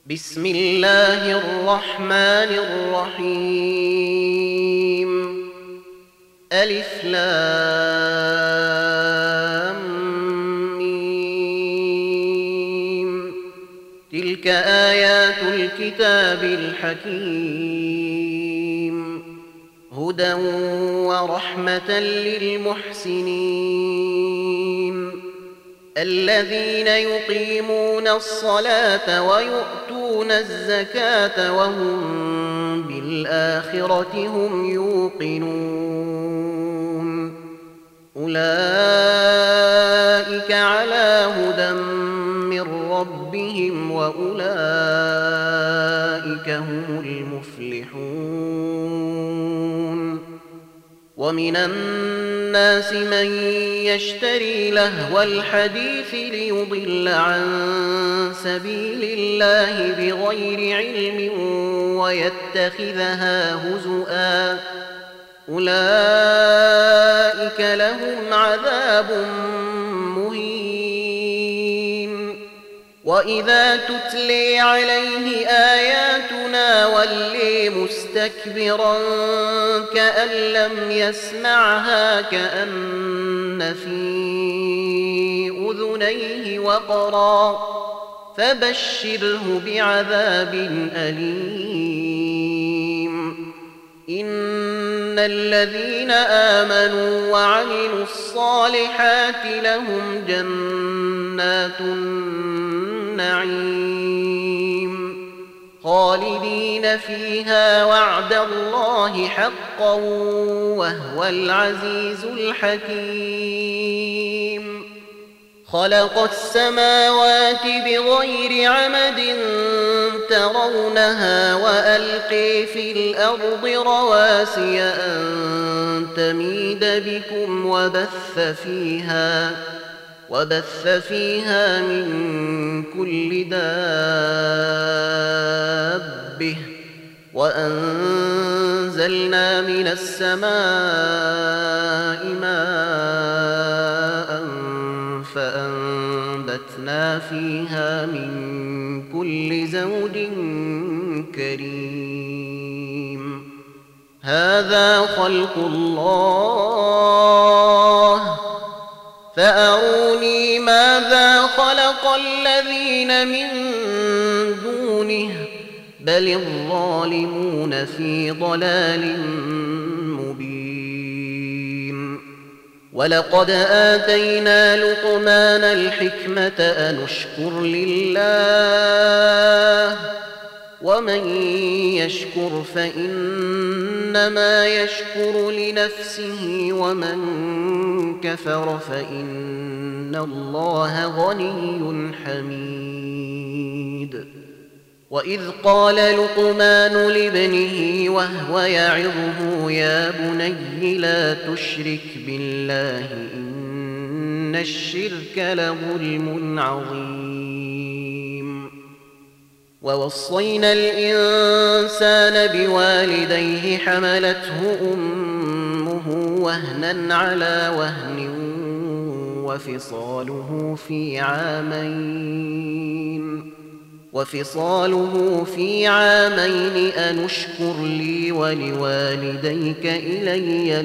بسم الله الرحمن الرحيم. ألف لام ميم. تلك آيات الكتاب الحكيم، هدى ورحمة للمحسنين الذين يقيمون الصلاة ويؤتون الزكاة وهم بالآخرة هم يوقنون. أولئك على هدى من ربهم وأولئك هم المفلحون. ومن الناس من يشتري لهو الحديث ليضل عن سبيل الله بغير علم ويتخذها هزؤا، أولئك لهم عذاب مهين. وإذا تتلي عليه آياتنا ولي مستكبرا كأن لم يسمعها كأن في أذنيه وقرا، فبشره بعذاب أليم. إن الذين آمنوا وعملوا الصالحات لهم جنات النعيم خالدين فيها وعد الله حقا وهو العزيز الحكيم. خلق السماوات بغير عمد ترونها وألقي في الأرض رواسي أن تميد بكم وبث فيها من كل دابة وأنزلنا من السماء ماء فأنبتنا فيها من كل زوج كريم. هذا خلق الله فأروني ماذا خلق الذين من دونه بل الظالمون في ضلال مبين. ولقد آتينا لقمان الحكمة أن اشكر لله ومن يشكر فإنما يشكر لنفسه ومن كفر فإن الله غني حميد. وإذ قال لقمان لابنه وهو يعظه يا بني لا تشرك بالله إن الشرك لظلم عظيم. ووصينا الإنسان بوالديه حملته أمه وهنا على وهن وفصاله في عامين أن اشكر لي ولوالديك إلي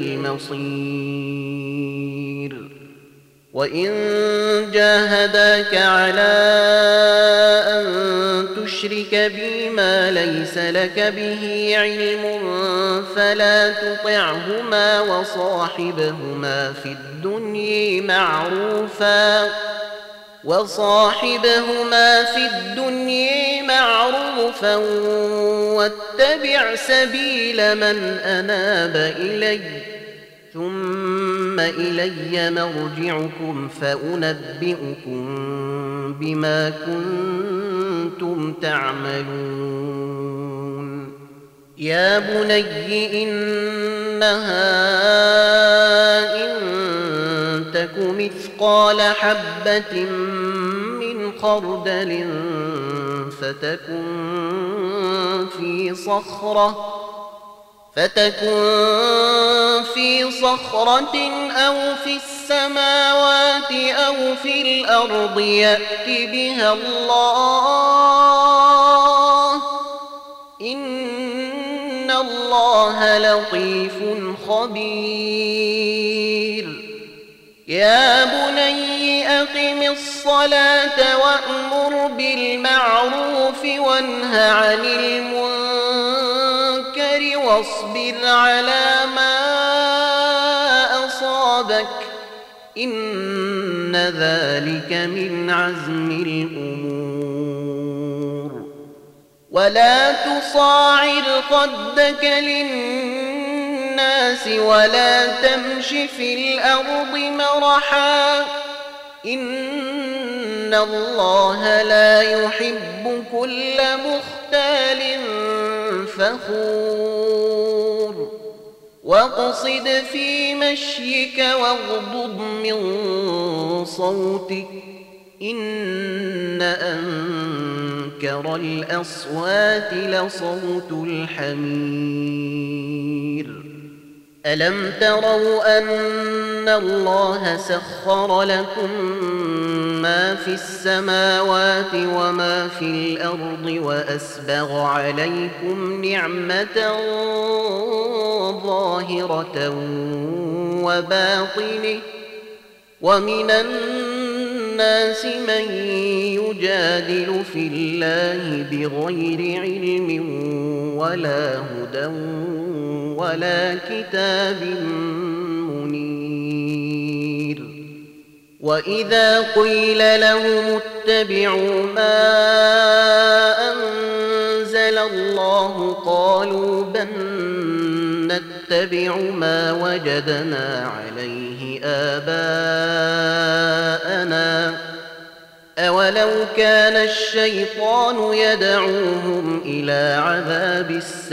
المصير. وإن جاهداك على أن تشرك بي ما ليس لك به علم فلا تطعهما وصاحبهما في الدنيا معروفا واتبع سبيل من أناب إلي ثم إلي مرجعكم فأنبئكم بما كنتم تعملون. يا بني إنها إن تك مثقال حبة من خردل فتكن في صخرة أو في السماوات أو في الأرض يأت بها الله الله لطيف خبير. يا بني أقم الصلاة وأمر بالمعروف وانه عن المنكر واصبر على ما أصابك إن ذلك من عزم الأمور. ولا تصاعر خدك للناس ولا تمش في الأرض مرحا إن الله لا يحب كل مختال فخور. واقصد في مشيك واغضض من صوتك إن أنكر الأصوات لصوت الحمير. ألم تروا أن الله سخر لكم ما في السماوات وما في الأرض وأسبغ عليكم نعمة ظاهرة وباطنة ومن الناس من يجادل في الله بغير علم ولا هدى ولا كتاب منير. وإذا قيل لهم اتبعوا ما أنزل الله قالوا بل نتبع ما وجدنا عليه آباءنا أولو كان الشيطان يدعوهم إلى عذاب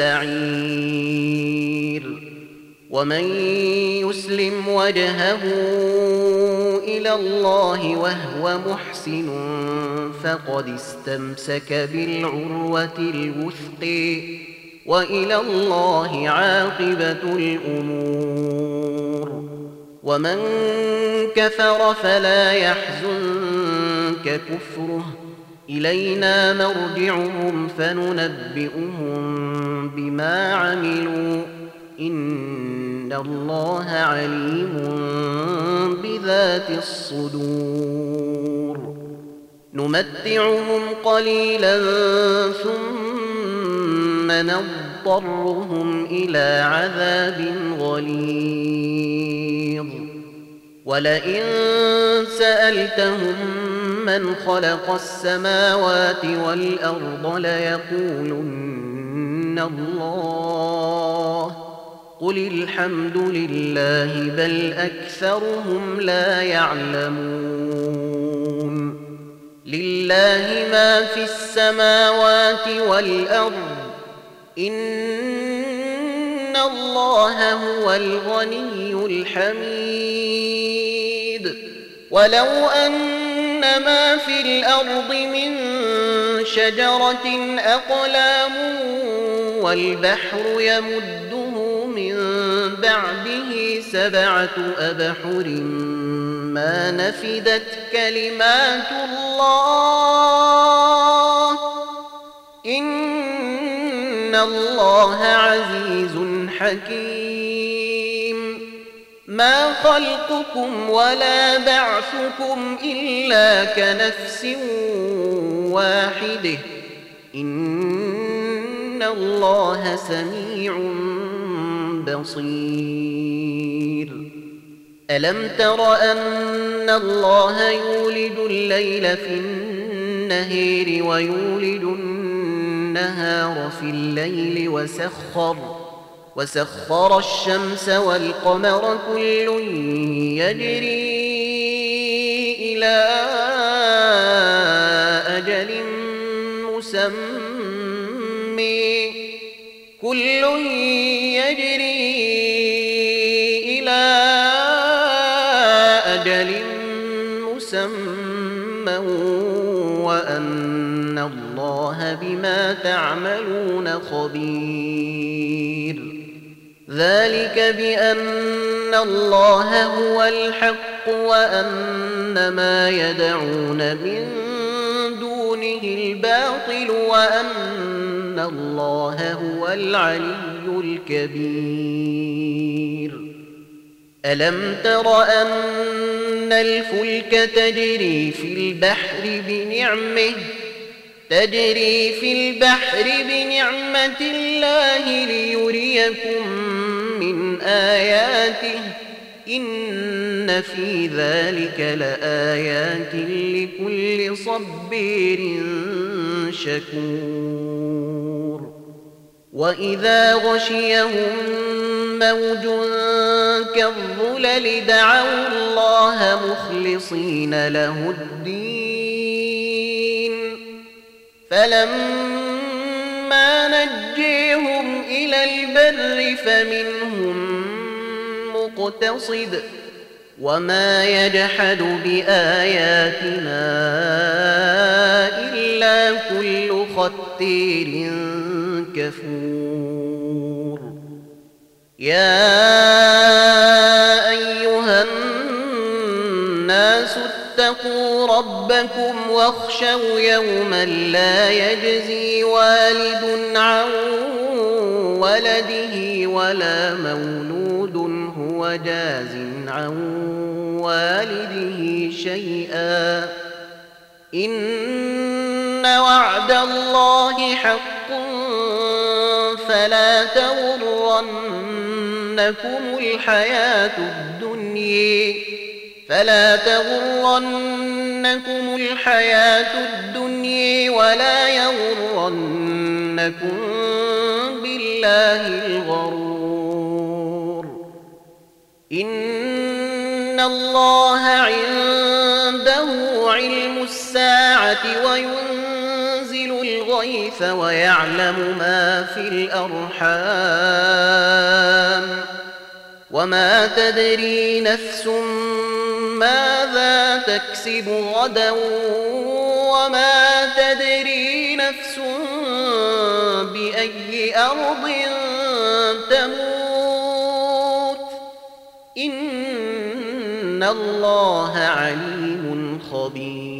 السعير. ومن يسلم وجهه إلى الله وهو محسن فقد استمسك بالعروة الوثق وإلى الله عاقبة الأمور. ومن كفر فلا يحزنك كفره إلينا مرجعهم فننبئهم بما عملوا إن الله عليم بذات الصدور. نمتعهم قليلا ثم نضطرهم إلى عذاب غليظ. ولئن سألتهم من خلق السماوات والأرض ليقولن الله قل الحمد لله بل أكثرهم لا يعلمون. لله ما في السماوات والأرض إن الله هو الغني الحميد. ولو أن ما في الأرض من شجرة أقلام والبحر يمده من بعده 7 أبحر ما نفدت كلمات الله إن الله عزيز حكيم. ما خلقكم ولا بعثكم إلا كنفس واحدة إن الله سميع بصير. ألم تر أن الله يولد الليل في النهار ويولد النهار في الليل وسخر الشمس والقمر كل يجري إلى أجل مسمى كل يجري إلى أجل مسمى وأن الله بما تعملون خبير. ذلك بأن الله هو الحق وأن ما يدعون من دونه الباطل وأن إن الله هو العلي الكبير. ألم تر أن الفلك تجري في البحر بنعمة الله ليريكم من آياته إن في ذلك لآيات لكل صبير شكور. وإذا غشيهم موج كالظلل دعوا الله مخلصين له الدين فلما نجيهم إلى البر فمنهم مقتصد وما يجحد بآياتنا إلا كل ختير كفور. يا أيها الناس اتقوا ربكم واخشوا يوما لا يجزي والد عن ولده ولا مولود هو جاز عن والده شيئا إن وعد الله حق فلا تغرنكم الحياة الدنيا ولا يغرنكم بالله الغرور. إن الله عنده علم الساعة وينزل الغيث ويعلم ما في الأرحام وما تدري نفس ماذا تكسب غدا وما تدري نفس بأي أرض تموت إن الله عليم خبير.